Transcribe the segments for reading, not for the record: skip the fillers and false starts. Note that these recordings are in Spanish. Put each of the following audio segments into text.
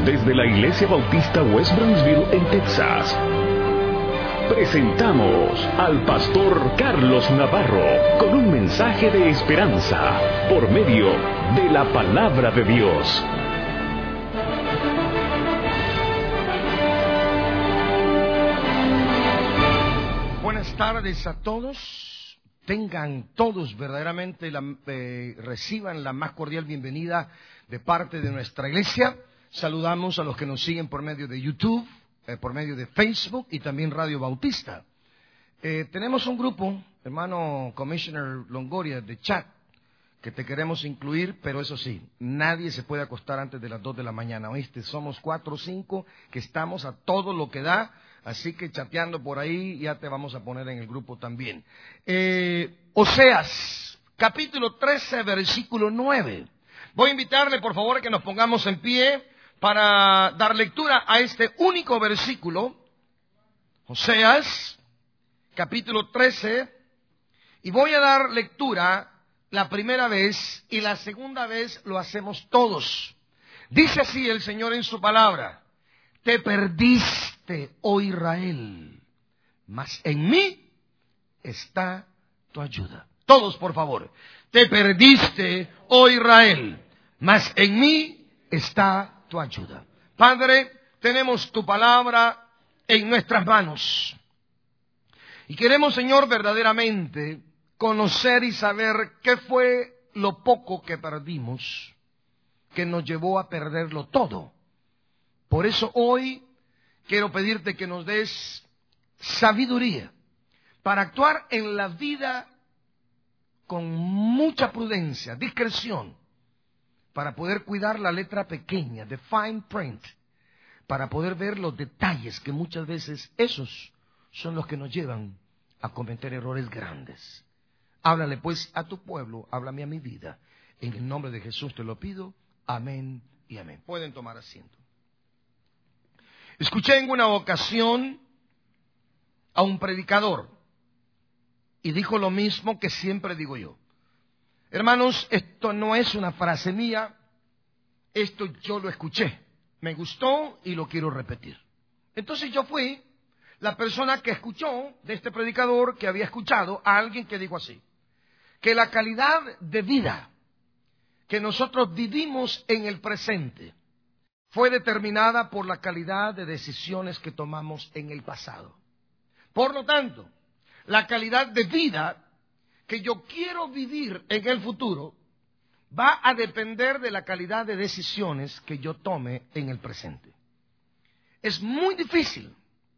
Desde la Iglesia Bautista West Brownsville en Texas, presentamos al pastor Carlos Navarro con un mensaje de esperanza por medio de la palabra de Dios. Buenas tardes a todos. Tengan todos verdaderamente, reciban la más cordial bienvenida de parte de nuestra iglesia. Saludamos a los que nos siguen por medio de YouTube, por medio de Facebook y también Radio Bautista. Tenemos un grupo, hermano Commissioner Longoria, de chat, que te queremos incluir, pero eso sí, nadie se puede acostar antes de las 2 de la mañana, ¿oíste? Somos 4 o 5 que estamos a todo lo que da, así que chateando por ahí ya te vamos a poner en el grupo también. Oseas, capítulo 13, versículo 9. Voy a invitarle, por favor, a que nos pongamos en pie para dar lectura a este único versículo, Oseas, capítulo 13, y voy a dar lectura la primera vez y la segunda vez lo hacemos todos. Dice así el Señor en su palabra: te perdiste, oh Israel, mas en mí está tu ayuda. Todos, por favor. Te perdiste, oh Israel, mas en mí está tu ayuda. Padre, tenemos tu palabra en nuestras manos. Y queremos, Señor, verdaderamente conocer y saber qué fue lo poco que perdimos, que nos llevó a perderlo todo. Por eso hoy quiero pedirte que nos des sabiduría para actuar en la vida con mucha prudencia, discreción, para poder cuidar la letra pequeña, the fine print, para poder ver los detalles que muchas veces esos son los que nos llevan a cometer errores grandes. Háblale pues a tu pueblo, háblame a mi vida. En el nombre de Jesús te lo pido. Amén y amén. Pueden tomar asiento. Escuché en una ocasión a un predicador y dijo lo mismo que siempre digo yo. Hermanos, esto no es una frase mía, esto yo lo escuché, me gustó y lo quiero repetir. Entonces yo fui la persona que escuchó de este predicador, que había escuchado a alguien que dijo así: que la calidad de vida que nosotros vivimos en el presente fue determinada por la calidad de decisiones que tomamos en el pasado. Por lo tanto, la calidad de vida que yo quiero vivir en el futuro va a depender de la calidad de decisiones que yo tome en el presente. Es muy difícil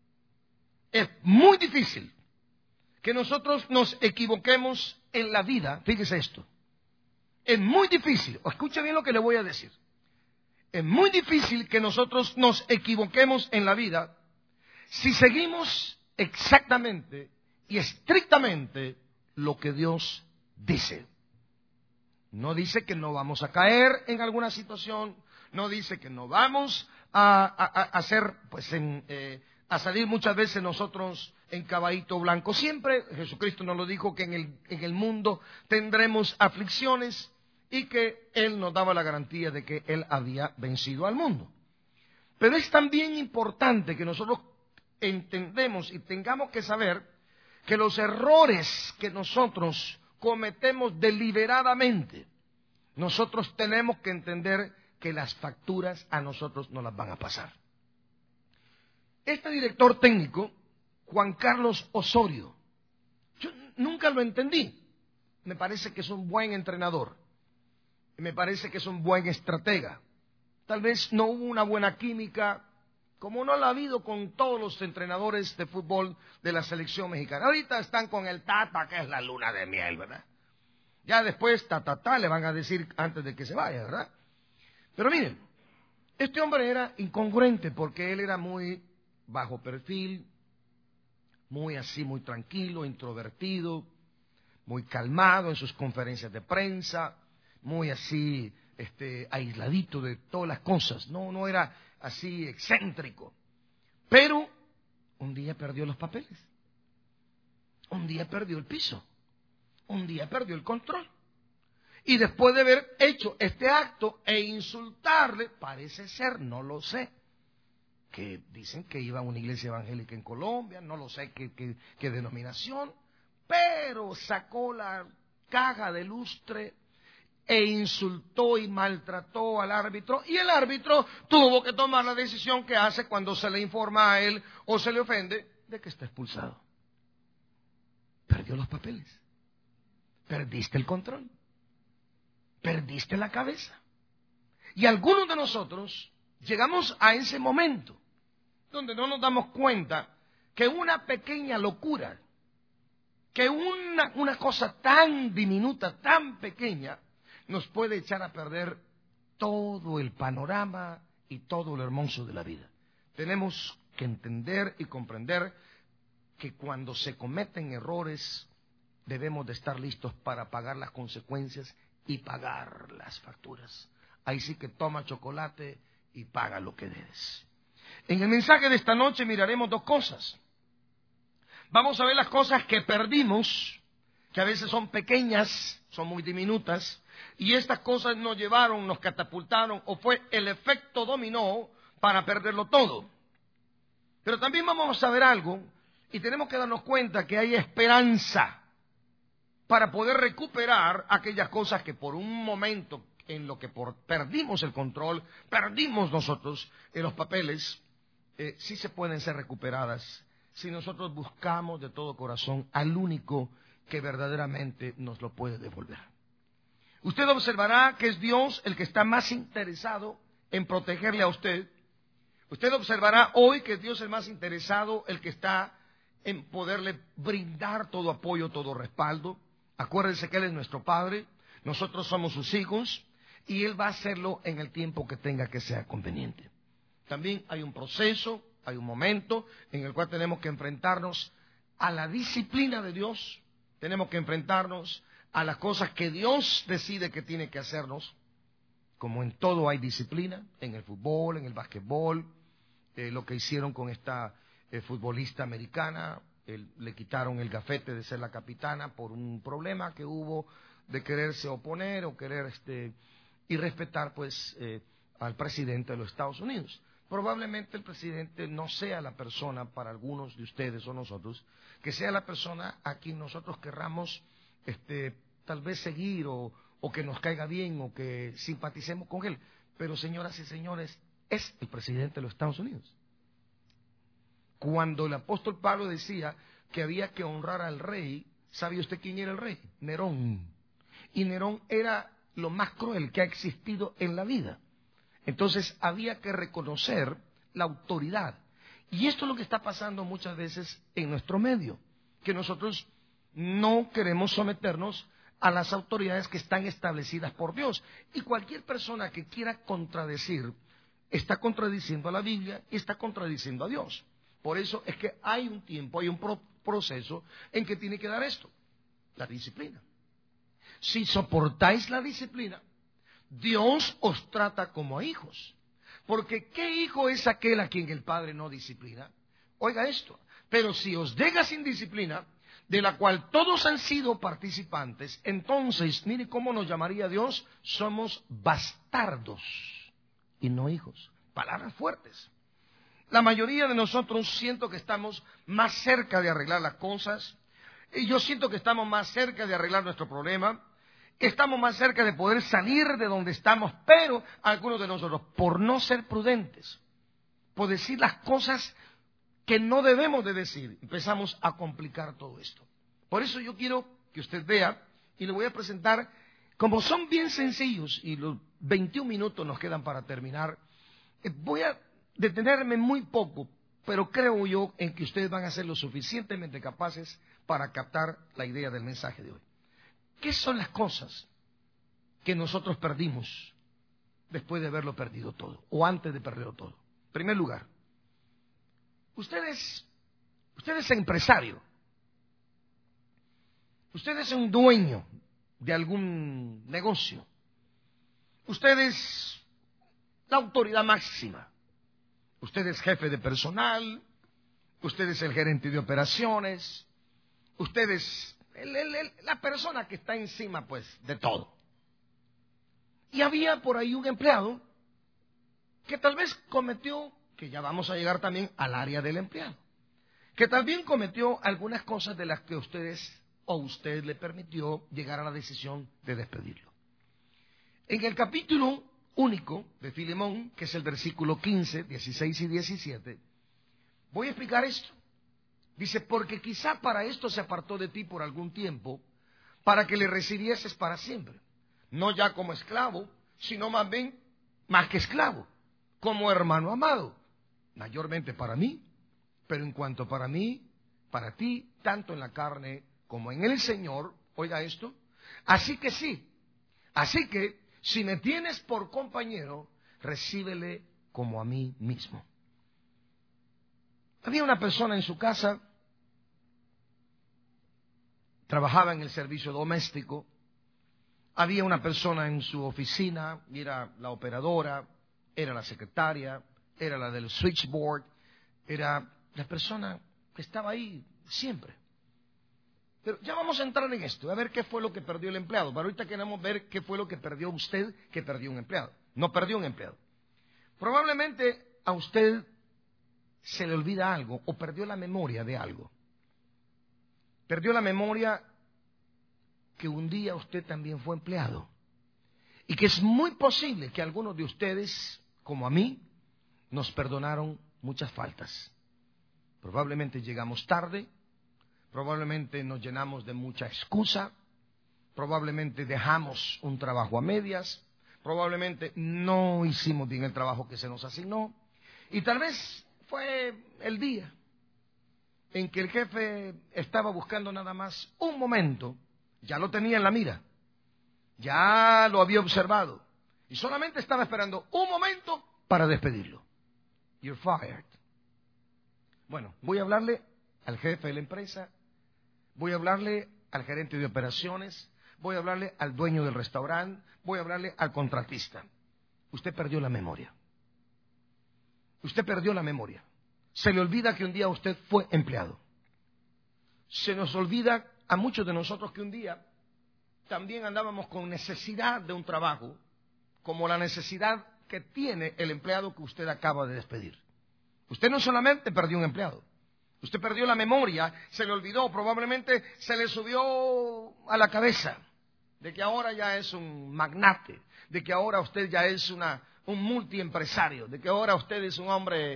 que nosotros nos equivoquemos en la vida. Fíjese esto, es muy difícil, escuche bien lo que le voy a decir, es muy difícil que nosotros nos equivoquemos en la vida si seguimos exactamente y estrictamente lo que Dios dice. No dice que no vamos a caer en alguna situación, no dice que no vamos a salir muchas veces nosotros en caballito blanco. Siempre Jesucristo nos lo dijo, que en el mundo tendremos aflicciones y que Él nos daba la garantía de que Él había vencido al mundo. Pero es también importante que nosotros entendemos y tengamos que saber que los errores que nosotros cometemos deliberadamente, nosotros tenemos que entender que las facturas a nosotros no las van a pasar. Este director técnico, Juan Carlos Osorio, yo nunca lo entendí. Me parece que es un buen entrenador, me parece que es un buen estratega. Tal vez no hubo una buena química, como no la ha habido con todos los entrenadores de fútbol de la selección mexicana. Ahorita están con el Tata, que es la luna de miel, ¿verdad? Ya después, le van a decir antes de que se vaya, ¿verdad? Pero miren, este hombre era incongruente porque él era muy bajo perfil, muy tranquilo, introvertido, muy calmado en sus conferencias de prensa, muy aisladito de todas las cosas. No era así excéntrico. Pero un día perdió los papeles, un día perdió el piso, un día perdió el control. Y después de haber hecho este acto e insultarle, parece ser, no lo sé, que dicen que iba a una iglesia evangélica en Colombia, no lo sé qué denominación, pero sacó la caja de lustre e insultó y maltrató al árbitro, y el árbitro tuvo que tomar la decisión que hace cuando se le informa a él o se le ofende de que está expulsado. Perdió los papeles, perdiste el control, perdiste la cabeza. Y algunos de nosotros llegamos a ese momento donde no nos damos cuenta que una pequeña locura, que una cosa tan diminuta, tan pequeña, nos puede echar a perder todo el panorama y todo lo hermoso de la vida. Tenemos que entender y comprender que cuando se cometen errores debemos de estar listos para pagar las consecuencias y pagar las facturas. Ahí sí que toma chocolate y paga lo que debes. En el mensaje de esta noche miraremos dos cosas. Vamos a ver las cosas que perdimos, que a veces son pequeñas, son muy diminutas, y estas cosas nos llevaron, nos catapultaron, o fue el efecto dominó para perderlo todo. Pero también vamos a ver algo, y tenemos que darnos cuenta que hay esperanza para poder recuperar aquellas cosas que por un momento en lo que perdimos el control, perdimos nosotros en los papeles, sí se pueden ser recuperadas si nosotros buscamos de todo corazón al único que verdaderamente nos lo puede devolver. Usted observará que es Dios el que está más interesado en protegerle a usted. Usted observará hoy que Dios es el más interesado, el que está en poderle brindar todo apoyo, todo respaldo. Acuérdense que Él es nuestro Padre, nosotros somos sus hijos, y Él va a hacerlo en el tiempo que tenga que sea conveniente. También hay un proceso, hay un momento en el cual tenemos que enfrentarnos a la disciplina de Dios, tenemos que enfrentarnos a las cosas que Dios decide que tiene que hacernos. Como en todo hay disciplina, en el fútbol, en el basquetbol, lo que hicieron con esta futbolista americana, le quitaron el gafete de ser la capitana por un problema que hubo de quererse oponer o querer y respetar pues al presidente de los Estados Unidos. Probablemente el presidente no sea la persona para algunos de ustedes o nosotros, que sea la persona a quien nosotros querramos tal vez seguir o que nos caiga bien o que simpaticemos con él. Pero señoras y señores, es el presidente de los Estados Unidos. Cuando el apóstol Pablo decía que había que honrar al rey, ¿sabe usted quién era el rey? Nerón. Y Nerón era lo más cruel que ha existido en la vida. Entonces había que reconocer la autoridad. Y esto es lo que está pasando muchas veces en nuestro medio, que nosotros no queremos someternos a las autoridades que están establecidas por Dios. Y cualquier persona que quiera contradecir, está contradiciendo a la Biblia y está contradiciendo a Dios. Por eso es que hay un tiempo, hay un proceso en que tiene que dar esto, la disciplina. Si soportáis la disciplina, Dios os trata como a hijos. Porque ¿qué hijo es aquel a quien el padre no disciplina? Oiga esto, pero si os deja sin disciplina, de la cual todos han sido participantes, entonces, mire cómo nos llamaría Dios, somos bastardos y no hijos. Palabras fuertes. La mayoría de nosotros siento que estamos más cerca de arreglar las cosas, y yo siento que estamos más cerca de arreglar nuestro problema, que estamos más cerca de poder salir de donde estamos, pero algunos de nosotros, por no ser prudentes, por decir las cosas que no debemos de decir, empezamos a complicar todo esto. Por eso yo quiero que usted vea, y le voy a presentar, como son bien sencillos, y los 21 minutos nos quedan para terminar, voy a detenerme muy poco, pero creo yo en que ustedes van a ser lo suficientemente capaces para captar la idea del mensaje de hoy. ¿Qué son las cosas que nosotros perdimos después de haberlo perdido todo, o antes de perderlo todo? En primer lugar, usted es empresario, usted es un dueño de algún negocio, usted es la autoridad máxima, usted es jefe de personal, usted es el gerente de operaciones, usted es la persona que está encima pues de todo. Y había por ahí un empleado que tal vez cometió, que ya vamos a llegar también al área del empleado, que también cometió algunas cosas de las que usted le permitió llegar a la decisión de despedirlo. En el capítulo único de Filemón, que es el versículo 15, 16 y 17, voy a explicar esto. Dice, porque quizá para esto se apartó de ti por algún tiempo, para que le recibieses para siempre, no ya como esclavo, sino más bien, más que esclavo, como hermano amado, mayormente para mí, pero en cuanto para mí, para ti, tanto en la carne como en el Señor, oiga esto, así que si me tienes por compañero, recíbele como a mí mismo. Había una persona en su casa, trabajaba en el servicio doméstico, había una persona en su oficina, y era la operadora, era la secretaria, era la del switchboard, era la persona que estaba ahí siempre. Pero ya vamos a entrar en esto, a ver qué fue lo que perdió el empleado. Pero ahorita queremos ver qué fue lo que perdió usted, que perdió un empleado. No perdió un empleado. Probablemente a usted se le olvida algo o perdió la memoria de algo. Perdió la memoria que un día usted también fue empleado. Y que es muy posible que algunos de ustedes, como a mí, nos perdonaron muchas faltas. Probablemente llegamos tarde, probablemente nos llenamos de mucha excusa, probablemente dejamos un trabajo a medias, probablemente no hicimos bien el trabajo que se nos asignó, y tal vez fue el día en que el jefe estaba buscando nada más un momento, ya lo tenía en la mira, ya lo había observado, y solamente estaba esperando un momento para despedirlo. You're fired. Bueno, voy a hablarle al jefe de la empresa, voy a hablarle al gerente de operaciones, voy a hablarle al dueño del restaurante, voy a hablarle al contratista. Usted perdió la memoria. Usted perdió la memoria. Se le olvida que un día usted fue empleado. Se nos olvida a muchos de nosotros que un día también andábamos con necesidad de un trabajo, como la necesidad que tiene el empleado que usted acaba de despedir. Usted no solamente perdió un empleado, usted perdió la memoria, se le olvidó, probablemente se le subió a la cabeza de que ahora ya es un magnate, de que ahora usted ya es un multiempresario, de que ahora usted es un hombre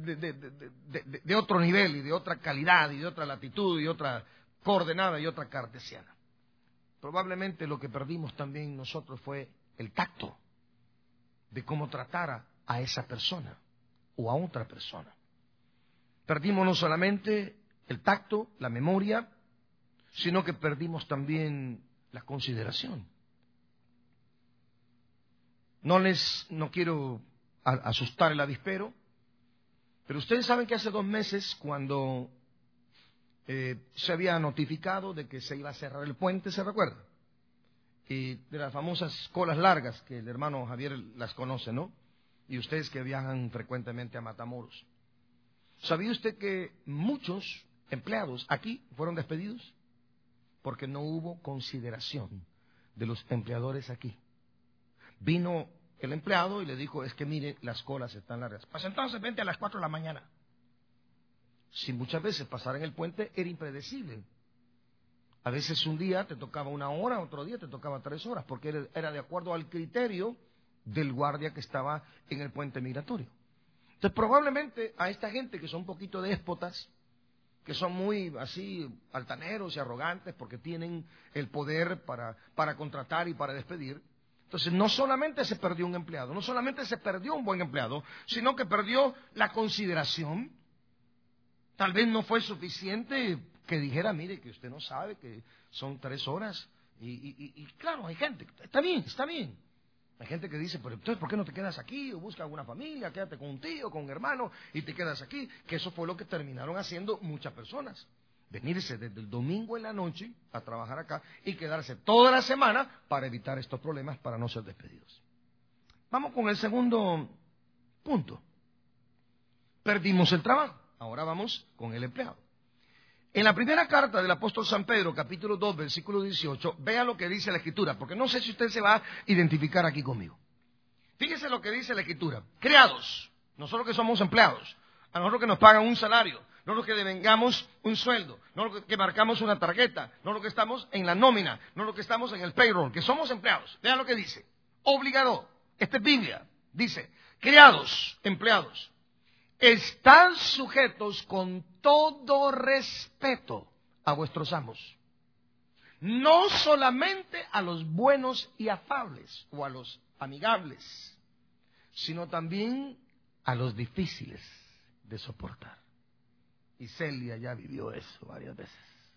de otro nivel y de otra calidad y de otra latitud y otra coordenada y otra cartesiana. Probablemente lo que perdimos también nosotros fue el tacto de cómo tratar a esa persona o a otra persona. Perdimos no solamente el tacto, la memoria, sino que perdimos también la consideración. No quiero asustar el avispero, pero ustedes saben que hace 2 meses, cuando se había notificado de que se iba a cerrar el puente, ¿se recuerda? Y de las famosas colas largas, que el hermano Javier las conoce, ¿no? Y ustedes que viajan frecuentemente a Matamoros. ¿Sabía usted que muchos empleados aquí fueron despedidos? Porque no hubo consideración de los empleadores aquí. Vino el empleado y le dijo, es que mire, las colas están largas. Pues entonces vente a las 4 de la mañana. Si muchas veces pasar en el puente era impredecible. A veces un día te tocaba 1 hora, otro día te tocaba 3 horas, porque era de acuerdo al criterio del guardia que estaba en el puente migratorio. Entonces probablemente a esta gente que son un poquito déspotas, que son muy así altaneros y arrogantes porque tienen el poder para contratar y para despedir, entonces no solamente se perdió un empleado, no solamente se perdió un buen empleado, sino que perdió la consideración. Tal vez no fue suficiente que dijera, mire, que usted no sabe que son 3 horas. Y claro, hay gente, está bien. Hay gente que dice, pero entonces, ¿por qué no te quedas aquí? O busca alguna familia, quédate con un tío, con un hermano, y te quedas aquí. Que eso fue lo que terminaron haciendo muchas personas. Venirse desde el domingo en la noche a trabajar acá y quedarse toda la semana para evitar estos problemas, para no ser despedidos. Vamos con el segundo punto. Perdimos el trabajo. Ahora vamos con el empleado. En la primera carta del apóstol San Pedro, capítulo 2, versículo 18, vea lo que dice la Escritura, porque no sé si usted se va a identificar aquí conmigo. Fíjese lo que dice la Escritura. Criados, nosotros que somos empleados, a nosotros que nos pagan un salario, no los que devengamos un sueldo, no los que marcamos una tarjeta, no los que estamos en la nómina, no los que estamos en el payroll, que somos empleados. Vean lo que dice. Obligado. Esta es Biblia. Dice, criados, empleados, están sujetos con todo respeto a vuestros amos. No solamente a los buenos y afables o a los amigables, sino también a los difíciles de soportar. Y Celia ya vivió eso varias veces.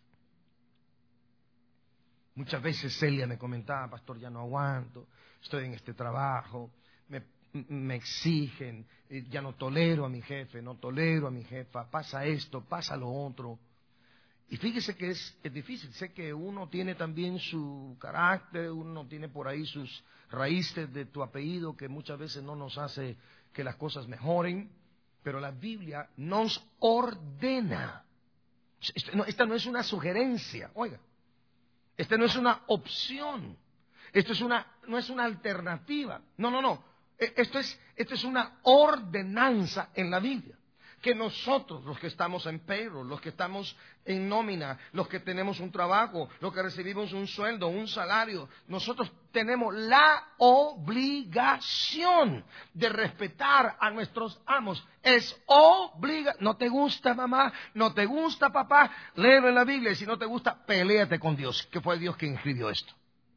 Muchas veces Celia me comentaba, pastor, ya no aguanto, estoy en este trabajo, me exigen, ya no tolero a mi jefe, no tolero a mi jefa, pasa esto, pasa lo otro. Y fíjese que es difícil, sé que uno tiene también su carácter, uno tiene por ahí sus raíces de tu apellido que muchas veces no nos hace que las cosas mejoren, pero la Biblia nos ordena. Esta no es una sugerencia, oiga, esta no es una opción, esto no es una alternativa, no. Esto es una ordenanza en la Biblia, que nosotros, los que estamos en payroll, los que estamos en nómina, los que tenemos un trabajo, los que recibimos un sueldo, un salario, nosotros tenemos la obligación de respetar a nuestros amos. Es no te gusta mamá, no te gusta papá, léelo en la Biblia, y si no te gusta, peléate con Dios, que fue Dios quien escribió esto.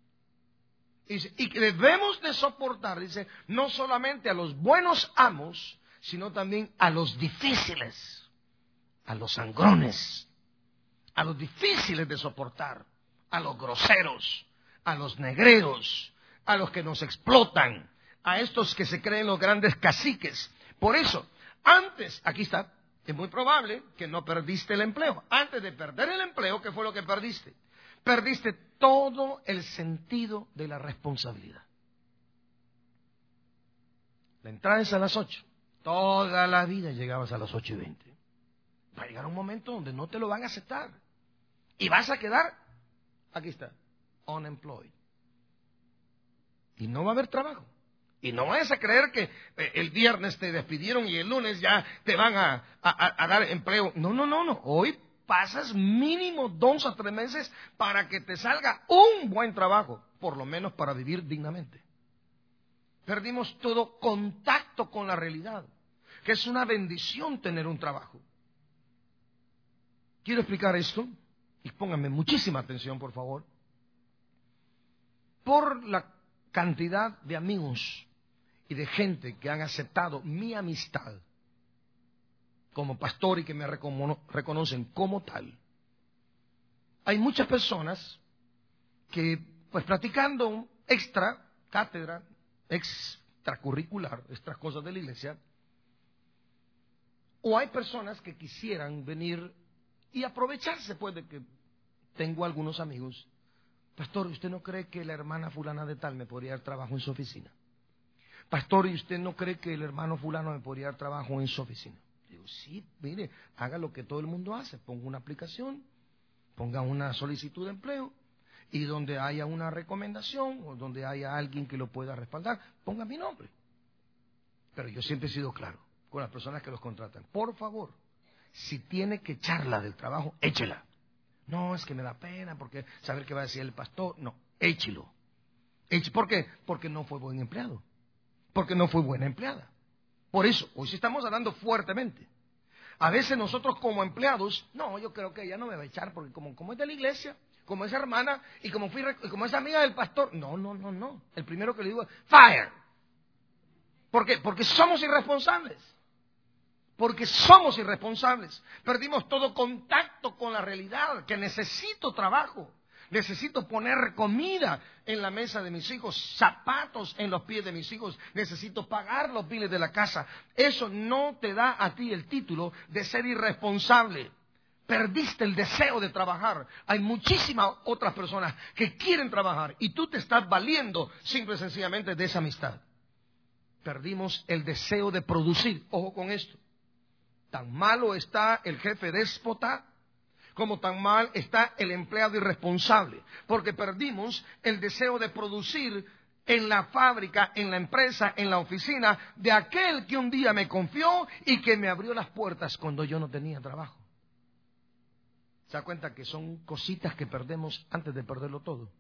Y que debemos de soportar, dice, no solamente a los buenos amos, sino también a los difíciles, a los sangrones, a los difíciles de soportar, a los groseros, a los negreros, a los que nos explotan, a estos que se creen los grandes caciques. Por eso, antes, aquí está, es muy probable que no perdiste el empleo. Antes de perder el empleo, ¿qué fue lo que perdiste? Perdiste todo el sentido de la responsabilidad. La entrada es a las 8. Toda la vida llegabas a las 8:20. Va a llegar un momento donde no te lo van a aceptar. Y vas a quedar, aquí está, unemployed. Y no va a haber trabajo. Y no vayas a creer que el viernes te despidieron y el lunes ya te van a dar empleo. No. Hoy pasas mínimo 2 a 3 meses para que te salga un buen trabajo, por lo menos para vivir dignamente. Perdimos todo contacto con la realidad, que es una bendición tener un trabajo. Quiero explicar esto, y pónganme muchísima atención, por favor. Por la cantidad de amigos y de gente que han aceptado mi amistad como pastor y que me reconocen como tal, hay muchas personas que, pues practicando extra cátedra, extracurricular, estas cosas de la iglesia, o hay personas que quisieran venir y aprovecharse, pues, de que tengo algunos amigos. Pastor, ¿y usted no cree que la hermana fulana de tal me podría dar trabajo en su oficina? Pastor, ¿y usted no cree que el hermano fulano me podría dar trabajo en su oficina? Digo, sí, mire, haga lo que todo el mundo hace, ponga una aplicación, ponga una solicitud de empleo, y donde haya una recomendación o donde haya alguien que lo pueda respaldar, ponga mi nombre. Pero yo siempre he sido claro con las personas que los contratan. Por favor, si tiene que echarla del trabajo, échela. No, es que me da pena porque saber qué va a decir el pastor. No, échelo. ¿Por qué? Porque no fue buen empleado. Porque no fue buena empleada. Por eso, hoy sí estamos hablando fuertemente. A veces nosotros como empleados, no, yo creo que ella no me va a echar porque como es de la iglesia, como es hermana y como es amiga del pastor. No. El primero que le digo es fire. ¿Por qué? Porque somos irresponsables. Perdimos todo contacto con la realidad, que necesito trabajo, necesito poner comida en la mesa de mis hijos, zapatos en los pies de mis hijos, necesito pagar los biles de la casa. Eso no te da a ti el título de ser irresponsable. Perdiste el deseo de trabajar. Hay muchísimas otras personas que quieren trabajar y tú te estás valiendo simple y sencillamente de esa amistad. Perdimos el deseo de producir. Ojo con esto. Tan malo está el jefe déspota como tan mal está el empleado irresponsable, porque perdimos el deseo de producir en la fábrica, en la empresa, en la oficina, de aquel que un día me confió y que me abrió las puertas cuando yo no tenía trabajo. ¿Se da cuenta que son cositas que perdemos antes de perderlo todo?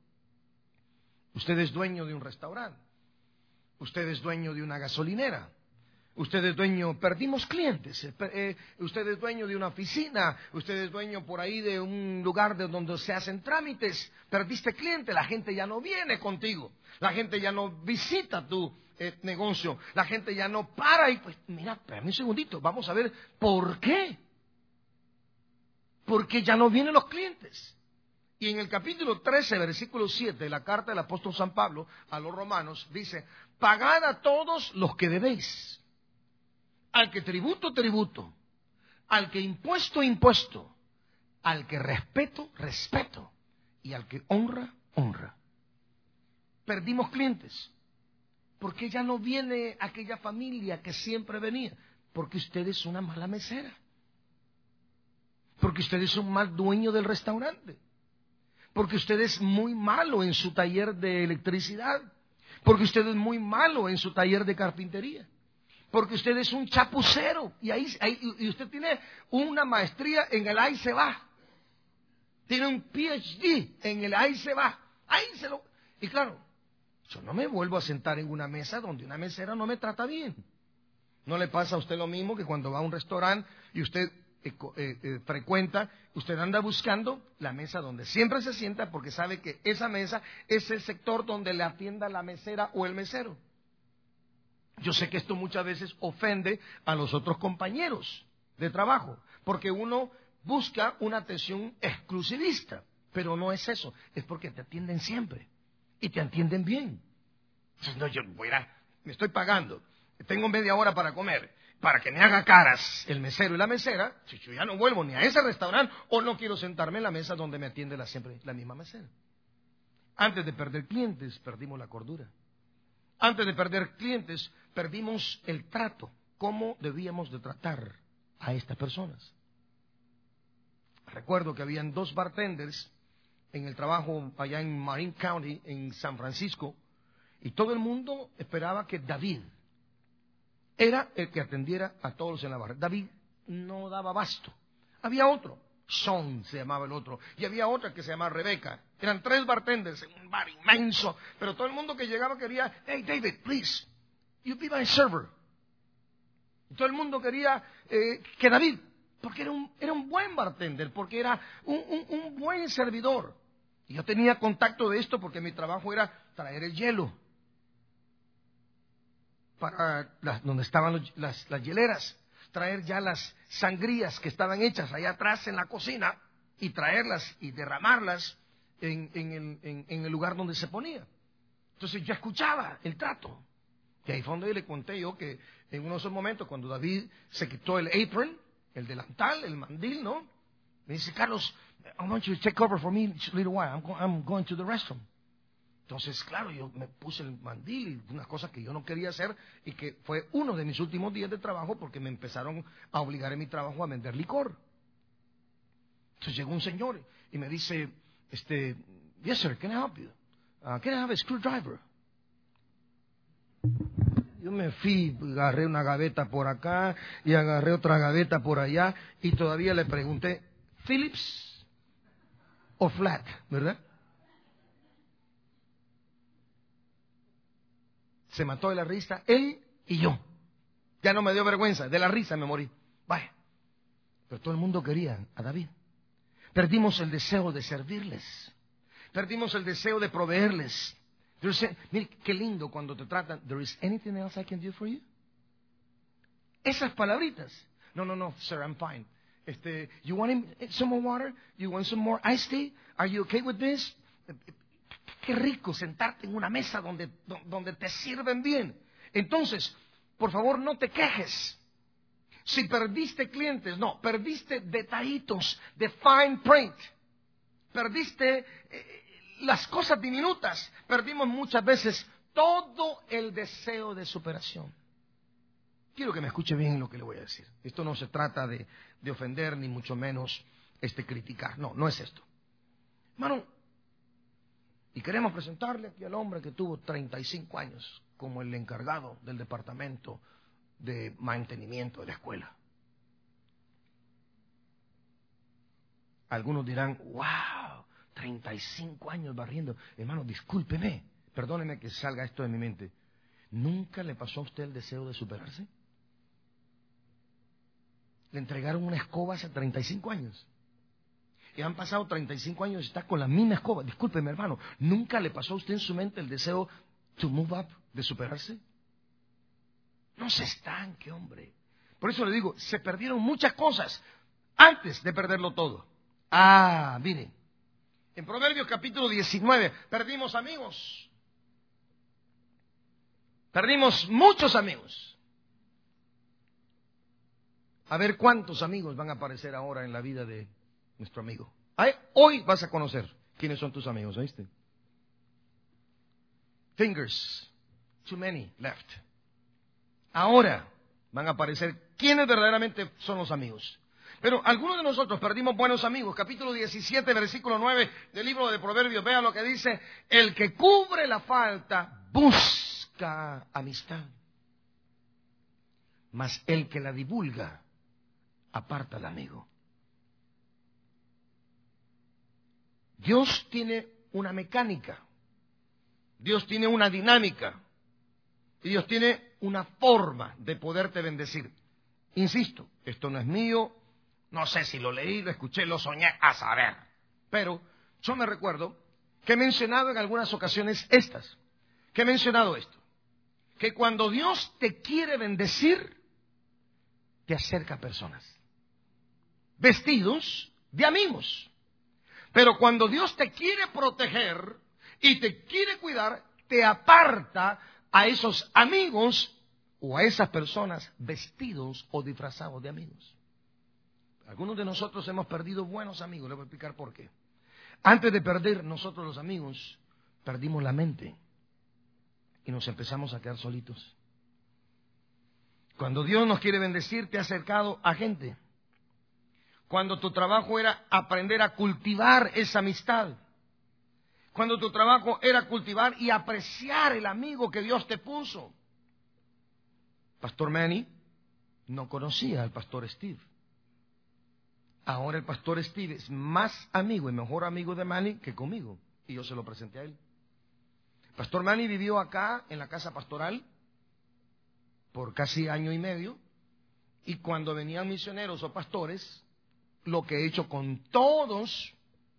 Usted es dueño de un restaurante, usted es dueño de una gasolinera, usted es dueño, perdimos clientes, usted es dueño de una oficina, usted es dueño por ahí de un lugar donde se hacen trámites, perdiste cliente, la gente ya no viene contigo, la gente ya no visita tu negocio, la gente ya no para y pues, mira, espérame un segundito, vamos a ver por qué. Porque ya no vienen los clientes. Y en el capítulo 13, versículo 7 de la carta del apóstol San Pablo a los romanos, dice, pagad a todos los que debéis. Al que tributo, tributo. Al que impuesto, impuesto. Al que respeto, respeto. Y al que honra, honra. Perdimos clientes. ¿Por qué ya no viene aquella familia que siempre venía? Porque usted es una mala mesera. Porque usted es un mal dueño del restaurante. Porque usted es muy malo en su taller de electricidad. Porque usted es muy malo en su taller de carpintería. Porque usted es un chapucero. Y usted tiene una maestría en el ahí se va. Tiene un PhD en el ahí se va. Y claro, yo no me vuelvo a sentar en una mesa donde una mesera no me trata bien. ¿No le pasa a usted lo mismo que cuando va a un restaurante y usted frecuenta, usted anda buscando la mesa donde siempre se sienta porque sabe que esa mesa es el sector donde le atienda la mesera o el mesero? Yo sé que esto muchas veces ofende a los otros compañeros de trabajo, porque uno busca una atención exclusivista, pero no es eso, es porque te atienden siempre y te atienden bien. Entonces, no, yo me estoy pagando, tengo media hora para comer, para que me haga caras el mesero y la mesera, si yo ya no vuelvo ni a ese restaurante o no quiero sentarme en la mesa donde me atiende siempre la misma mesera. Antes de perder clientes, perdimos la cordura. Antes de perder clientes, perdimos el trato, cómo debíamos de tratar a estas personas. Recuerdo que habían 2 bartenders en el trabajo allá en Marin County, en San Francisco, y todo el mundo esperaba que David era el que atendiera a todos en la barra. David no daba abasto. Había otro, Sean se llamaba el otro, y había otra que se llamaba Rebeca. Eran 3 bartenders en un bar inmenso, pero todo el mundo que llegaba quería, hey David, please, you be my server. Y todo el mundo quería que David, porque era un buen bartender, porque era un buen servidor. Y yo tenía contacto de esto porque mi trabajo era traer el hielo para donde estaban las hieleras, traer ya las sangrías que estaban hechas allá atrás en la cocina y traerlas y derramarlas en el lugar donde se ponía. Entonces yo escuchaba el trato. Y ahí fue donde le conté yo que en uno de esos momentos cuando David se quitó el apron, el delantal, el mandil, ¿no? Me dice, Carlos, I want you to take over for me just a little while. I'm going to the restroom. Entonces, claro, yo me puse el mandil y unas cosas que yo no quería hacer y que fue uno de mis últimos días de trabajo porque me empezaron a obligar en mi trabajo a vender licor. Entonces llegó un señor y me dice, yes sir, can I help you? Can I have a screwdriver? Yo me fui, agarré una gaveta por acá y agarré otra gaveta por allá y todavía le pregunté, ¿Phillips o flat? ¿Verdad? Se mató de la risa, él y yo. Ya no me dio vergüenza, de la risa me morí. Vaya. Pero todo el mundo quería a David. Perdimos el deseo de servirles. Perdimos el deseo de proveerles. Entonces, mire, qué lindo cuando te tratan. There is anything else I can do for you? Esas palabritas. No, sir, I'm fine. You want some more water? You want some more iced tea? Are you okay with this? Qué rico sentarte en una mesa donde te sirven bien. Entonces, por favor, no te quejes. Si perdiste clientes, no, perdiste detallitos de fine print. Perdiste las cosas diminutas. Perdimos muchas veces todo el deseo de superación. Quiero que me escuche bien lo que le voy a decir. Esto no se trata de ofender, ni mucho menos criticar. No, no es esto. Hermano, y queremos presentarle aquí al hombre que tuvo 35 años como el encargado del departamento de mantenimiento de la escuela. Algunos dirán, wow, 35 años barriendo. Hermano, discúlpeme, perdóneme que salga esto de mi mente. ¿Nunca le pasó a usted el deseo de superarse? Le entregaron una escoba hace 35 años. Y han pasado 35 años y está con la misma escoba. Discúlpeme, hermano, ¿nunca le pasó a usted en su mente el deseo to move up, de superarse? No se estanque, hombre. Por eso le digo, se perdieron muchas cosas antes de perderlo todo. Miren, en Proverbios capítulo 19, perdimos amigos. Perdimos muchos amigos. A ver cuántos amigos van a aparecer ahora en la vida de nuestro amigo. Hoy vas a conocer quiénes son tus amigos, ¿oíste? Fingers, too many left. Ahora van a aparecer quiénes verdaderamente son los amigos. Pero algunos de nosotros perdimos buenos amigos. Capítulo 17, versículo 9 del libro de Proverbios. Vean lo que dice: el que cubre la falta busca amistad, mas el que la divulga aparta al amigo. Dios tiene una mecánica, Dios tiene una dinámica y Dios tiene una forma de poderte bendecir. Insisto, esto no es mío, no sé si lo leí, lo escuché, lo soñé, a saber. Pero yo me recuerdo que he mencionado en algunas ocasiones esto, que cuando Dios te quiere bendecir, te acerca a personas vestidos de amigos. Pero cuando Dios te quiere proteger y te quiere cuidar, te aparta a esos amigos o a esas personas vestidos o disfrazados de amigos. Algunos de nosotros hemos perdido buenos amigos. Les voy a explicar por qué. Antes de perder nosotros los amigos, perdimos la mente y nos empezamos a quedar solitos. Cuando Dios nos quiere bendecir, te ha acercado a gente. Cuando tu trabajo era aprender a cultivar esa amistad. Cuando tu trabajo era cultivar y apreciar el amigo que Dios te puso. Pastor Manny no conocía al pastor Steve. Ahora el pastor Steve es más amigo y mejor amigo de Manny que conmigo. Y yo se lo presenté a él. Pastor Manny vivió acá en la casa pastoral por casi año y medio. Y cuando venían misioneros o pastores, lo que he hecho con todos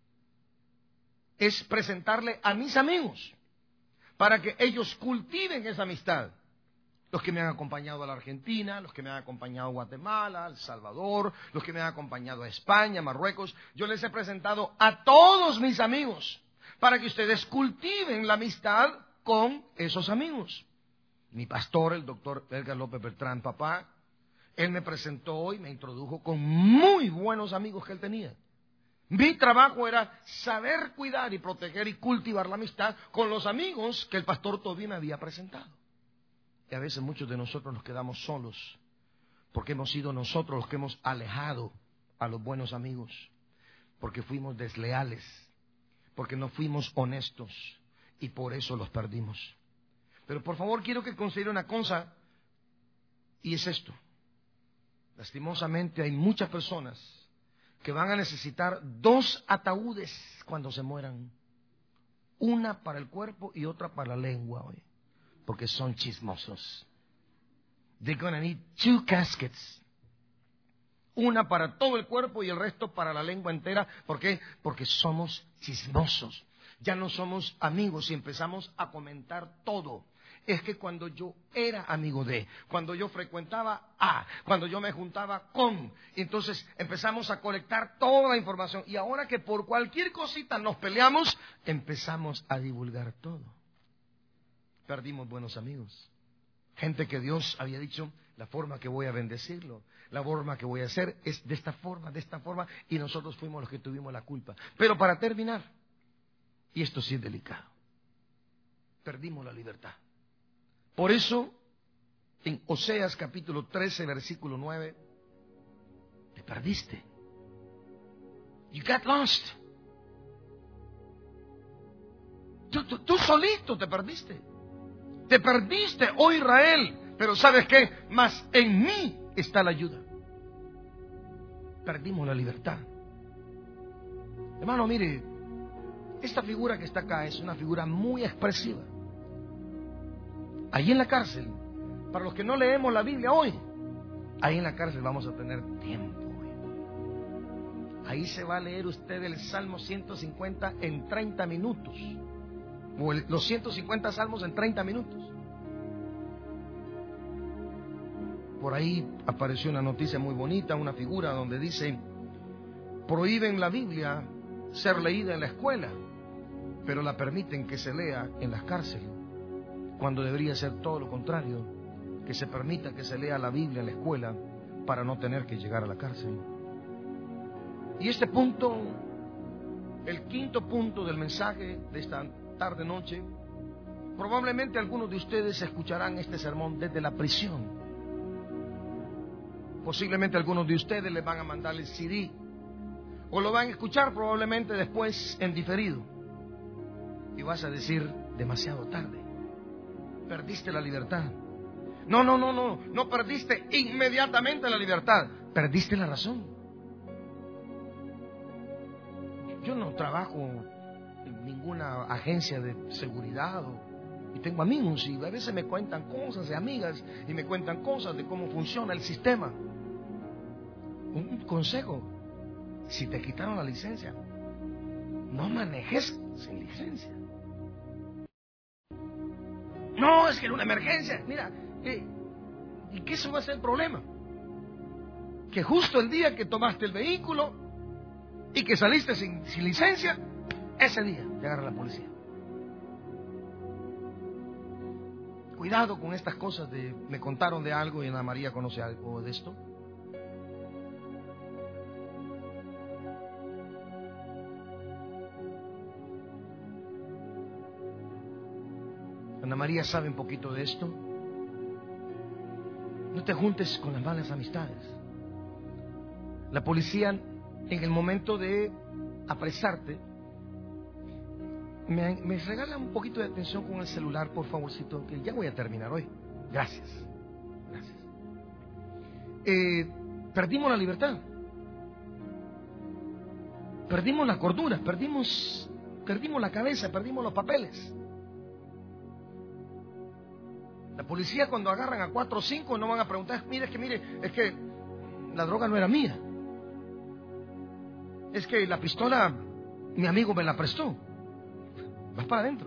es presentarle a mis amigos para que ellos cultiven esa amistad. Los que me han acompañado a la Argentina, los que me han acompañado a Guatemala, a El Salvador, los que me han acompañado a España, Marruecos. Yo les he presentado a todos mis amigos para que ustedes cultiven la amistad con esos amigos. Mi pastor, el doctor Edgar López Beltrán, papá, él me presentó y me introdujo con muy buenos amigos que él tenía. Mi trabajo era saber cuidar y proteger y cultivar la amistad con los amigos que el pastor Toby me había presentado. Y a veces muchos de nosotros nos quedamos solos porque hemos sido nosotros los que hemos alejado a los buenos amigos, porque fuimos desleales, porque no fuimos honestos y por eso los perdimos. Pero por favor quiero que considere una cosa, y es esto. Lastimosamente hay muchas personas que van a necesitar 2 ataúdes cuando se mueran. Una para el cuerpo y otra para la lengua, hoy, porque son chismosos. They're gonna need 2 caskets. Una para todo el cuerpo y el resto para la lengua entera. ¿Por qué? Porque somos chismosos. Ya no somos amigos y empezamos a comentar todo. Es que cuando yo era amigo de, cuando yo frecuentaba a, cuando yo me juntaba con, entonces empezamos a colectar toda la información. Y ahora que por cualquier cosita nos peleamos, empezamos a divulgar todo. Perdimos buenos amigos. Gente que Dios había dicho, la forma que voy a bendecirlo, la forma que voy a hacer es de esta forma, y nosotros fuimos los que tuvimos la culpa. Pero para terminar, y esto sí es delicado, perdimos la libertad. Por eso, en Oseas capítulo 13, versículo 9, te perdiste. You got lost. Tú solito te perdiste. Te perdiste, oh Israel. Pero ¿sabes qué? Mas en mí está la ayuda. Perdimos la libertad. Hermano, mire, esta figura que está acá es una figura muy expresiva. Allí en la cárcel, para los que no leemos la Biblia hoy, ahí en la cárcel vamos a tener tiempo. Ahí se va a leer usted el Salmo 150 en 30 minutos. O los 150 salmos en 30 minutos. Por ahí apareció una noticia muy bonita, una figura donde dice: prohíben la Biblia ser leída en la escuela, pero la permiten que se lea en las cárceles, cuando debería ser todo lo contrario, que se permita que se lea la Biblia en la escuela para no tener que llegar a la cárcel. Y este punto, el quinto punto del mensaje de esta tarde-noche, probablemente algunos de ustedes escucharán este sermón desde la prisión. Posiblemente algunos de ustedes les van a mandar el CD, o lo van a escuchar probablemente después en diferido. Y vas a decir: demasiado tarde, perdiste la libertad. No perdiste inmediatamente la libertad, perdiste la razón. Yo no trabajo en ninguna agencia de seguridad y tengo amigos y a veces me cuentan cosas de amigas y me cuentan cosas de cómo funciona el sistema. Un consejo: si te quitaron la licencia, no manejes sin licencia. No, es que era una emergencia. Mira, ¿y qué eso va a ser el problema? Que justo el día que tomaste el vehículo y que saliste sin licencia, ese día te agarra la policía. Cuidado con estas cosas de me contaron de algo y Ana María conoce algo de esto. Ana María sabe un poquito de esto. No te juntes con las malas amistades. La policía, en el momento de apresarte, me regala un poquito de atención con el celular, por favorcito, que ya voy a terminar hoy. Gracias. Perdimos la libertad. Perdimos la cordura, perdimos la cabeza, perdimos los papeles. La policía, cuando agarran a 4 o 5, no van a preguntar: mire, es que la droga no era mía. Es que la pistola, mi amigo me la prestó. Vas para adentro.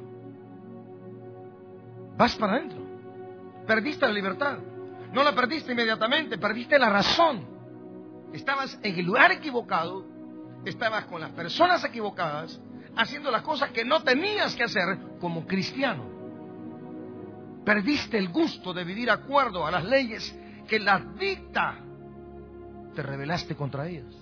Perdiste la libertad. No la perdiste inmediatamente, perdiste la razón. Estabas en el lugar equivocado, estabas con las personas equivocadas, haciendo las cosas que no tenías que hacer como cristiano. Perdiste el gusto de vivir de acuerdo a las leyes que las dicta. Te rebelaste contra ellas.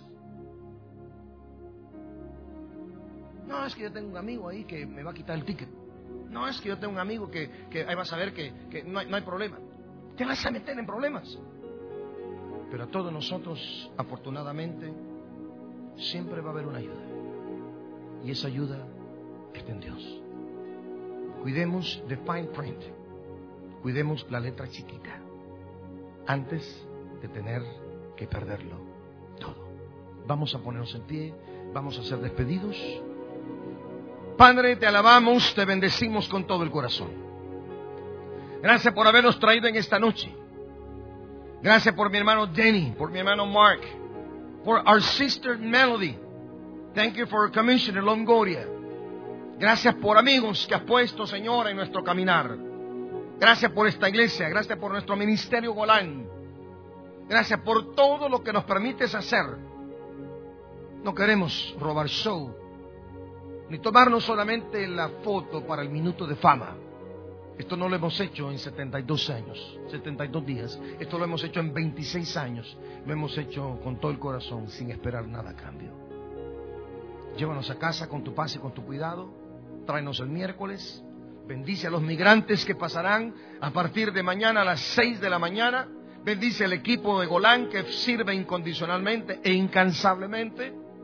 No, es que yo tengo un amigo ahí que me va a quitar el ticket. No, es que yo tengo un amigo que ahí vas a ver que no hay problema. Te vas a meter en problemas. Pero a todos nosotros, afortunadamente, siempre va a haber una ayuda. Y esa ayuda está en Dios. Cuidemos de fine print. Cuidemos la letra chiquita antes de tener que perderlo todo. Vamos a ponernos en pie, vamos a ser despedidos. Padre, te alabamos, te bendecimos con todo el corazón. Gracias por habernos traído en esta noche. Gracias por mi hermano Denny, por mi hermano Mark, por our sister Melody. Thank you for Commissioner Longoria. Gracias por amigos que has puesto, Señor, en nuestro caminar. Gracias por esta iglesia, gracias por nuestro ministerio Golán. Gracias por todo lo que nos permites hacer. No queremos robar show, ni tomarnos solamente la foto para el minuto de fama. Esto no lo hemos hecho en 72 años, 72 días. Esto lo hemos hecho en 26 años. Lo hemos hecho con todo el corazón, sin esperar nada a cambio. Llévanos a casa con tu paz y con tu cuidado. Tráenos el miércoles. Bendice a los migrantes que pasarán a partir de mañana a las 6 de la mañana. Bendice al equipo de Golán que sirve incondicionalmente e incansablemente.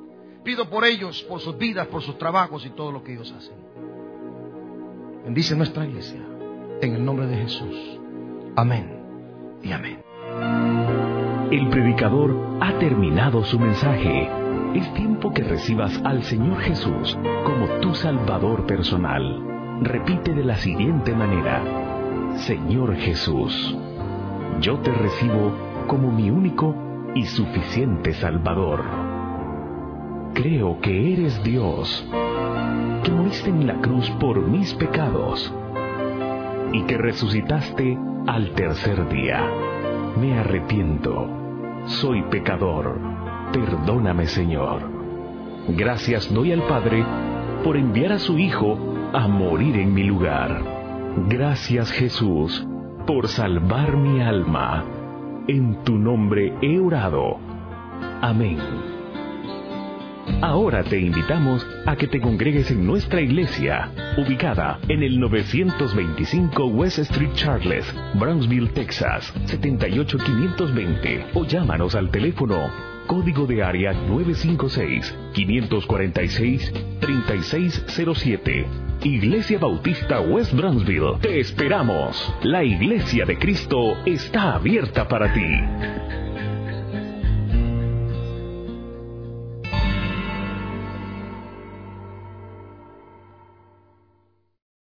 Pido por ellos, por sus vidas, por sus trabajos y todo lo que ellos hacen. Bendice nuestra iglesia. En el nombre de Jesús. Amén y amén. El predicador ha terminado su mensaje. Es tiempo que recibas al Señor Jesús como tu Salvador personal. Repite de la siguiente manera: Señor Jesús, yo te recibo como mi único y suficiente Salvador. Creo que eres Dios, que moriste en la cruz por mis pecados y que resucitaste al tercer día. Me arrepiento, soy pecador, perdóname, Señor. Gracias doy al Padre por enviar a su Hijo a morir en mi lugar. Gracias, Jesús, por salvar mi alma. En tu nombre he orado. Amén. Ahora te invitamos a que te congregues en nuestra iglesia, ubicada en el 925 West Street Charles, Brownsville, Texas, 78520, o llámanos al teléfono código de área 956-546-3607. Iglesia Bautista West Brownsville. Te esperamos. La Iglesia de Cristo está abierta para ti.